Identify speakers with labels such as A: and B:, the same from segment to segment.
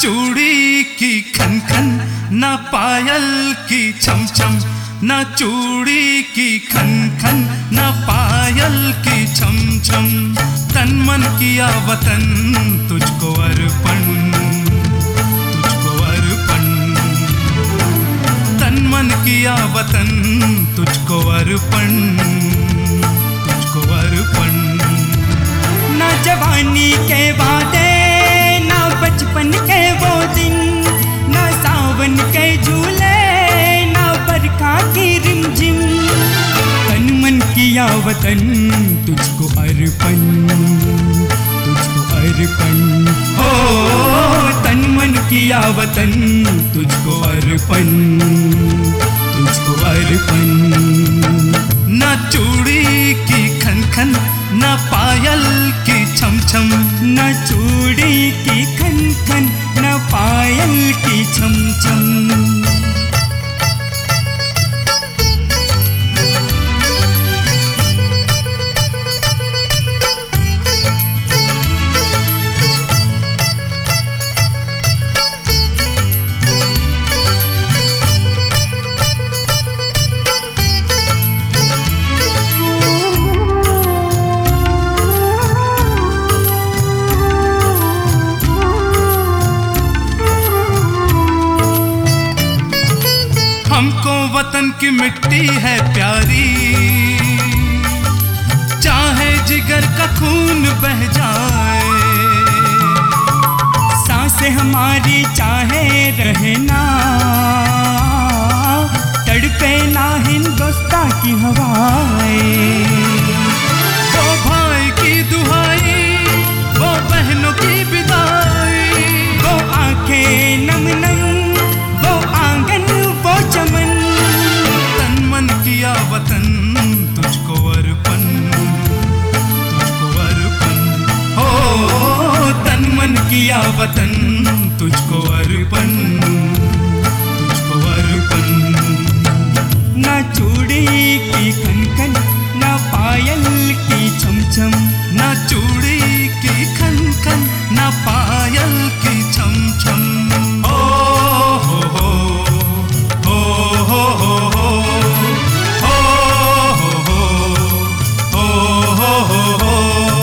A: चूड़ी की खन खन ना पायल की छम छम, ना चूड़ी की खन खन ना पायल की छम छम। तन मन किया वतन तुझको अर्पण, तुझको अर्पण। तन मन किया वतन तुझको अर्पण, तुझको अर्पण।
B: ना जवानी के वादे, ना बचपन के वो दिन, ना सावन के झूले, ना बरखा की रिमझिम। तन मन किया वतन तुझको अर्पण, तुझको अर्पण। हो तन मन किया वतन तुझको अर्पण, तुझको अर्पण।
A: ना चूड़ी की खन खन ना पायल की छम छम,
B: ना चूड़ी की खन खन ना पायल की छम छम।
A: हमको वतन की मिट्टी है प्यारी, चाहे जिगर का खून बह जाए।
B: सांसें हमारी चाहे रहना, तड़पे ना हिंदुस्तान की हवाएं।
A: वो भाई की दुहाई, वो बहनों की विदाई,
B: वो आंखें नम नम, वो आंगन वो चमन।
A: तन मन किया वतन तुझको अर्पण, तुझको अर्पण। हो तन मन किया वतन तुझको अर्पण, तुझको अर्पण।
B: ना चूड़ी की खन खन ना पायल की छम छम,
A: ना चूड़ी की खन खन ना पायल की छम छम। ओ हो हो हो हो हो हो हो हो हो हो।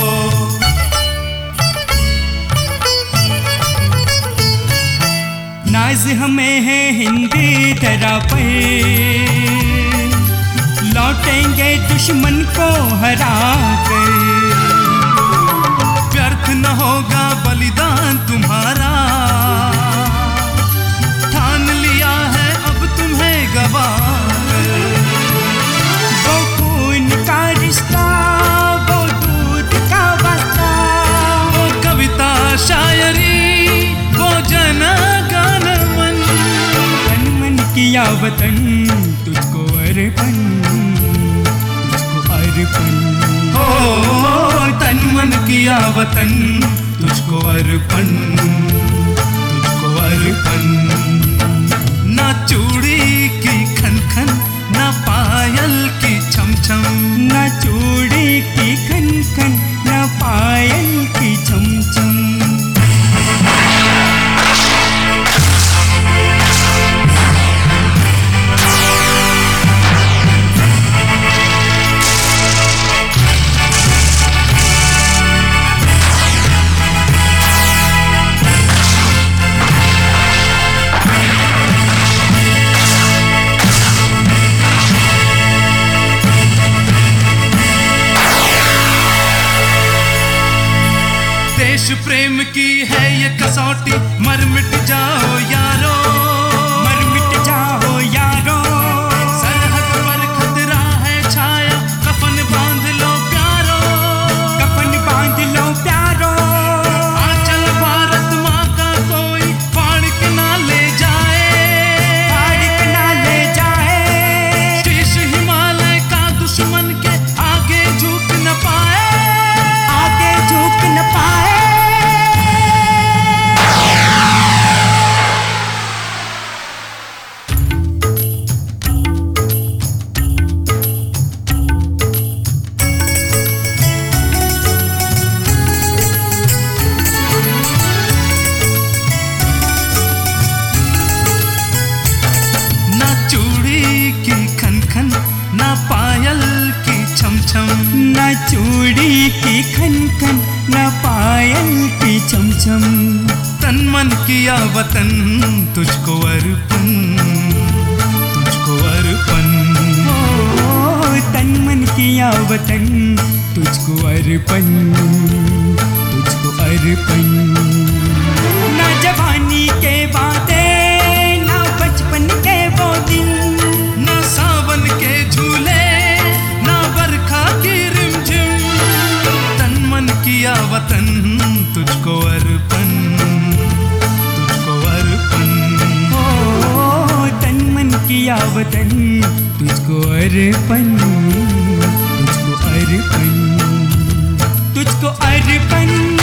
B: नाज हमें है हिंदी धरा पर, लौटेंगे दुश्मन को हरा कर।
A: व्यर्थ न होगा बलिदान तुम्हारा, ठान लिया है अब तुम्हें गवाकर।
B: वो खून का रिश्ता, वो दूध का वास्ता,
A: वो कविता शायरी, वो जन गण मन।
B: तन मन किया वतन तुझको अर्पण, तुझको अर्पण।
A: हो तन मन किया वतन तुझको अर्पण, तुझको अर्पण। ना चूड़ी की खन खन ना पायल की छम छम,
B: ना चूड़ी की खन खन ना पायल की छम छम।
A: देश प्रेम की है ये कसौटी, मर मिट जाओ यारो,
B: मर मिट जाओ यारो।
A: सरहद पर खतरा है छाया, कफन बांध लो प्यारो,
B: कफन बांध लो प्यारो।
A: आंचल भारत माँ का कोई फाड़ के ना ले जाए,
B: फाड़ के ना ले जाए।
A: शीश हिमालय का दुश्मन के आगे झुक न पाए,
B: आगे झुक न पाए।
A: छम
B: ना चूड़ी की खन खन ना पायल की छम छम।
A: तन मन किया वतन तुझको अर्पण, तुझको अर्पण।
B: ओ तन मन किया वतन तुझको अर्पण, तुझको अर्पण। ना जवानी के बातें ना बचपन के वो दिन,
A: ना सावन के झूले ना बरखा की रिमझिम। तन मन किया वतन तुझको अर्पण, तुझको अर्पण।
B: ओ तन मन किया वतन तुझको अर्पण, तुझको अर्पण, तुझको अर्पण।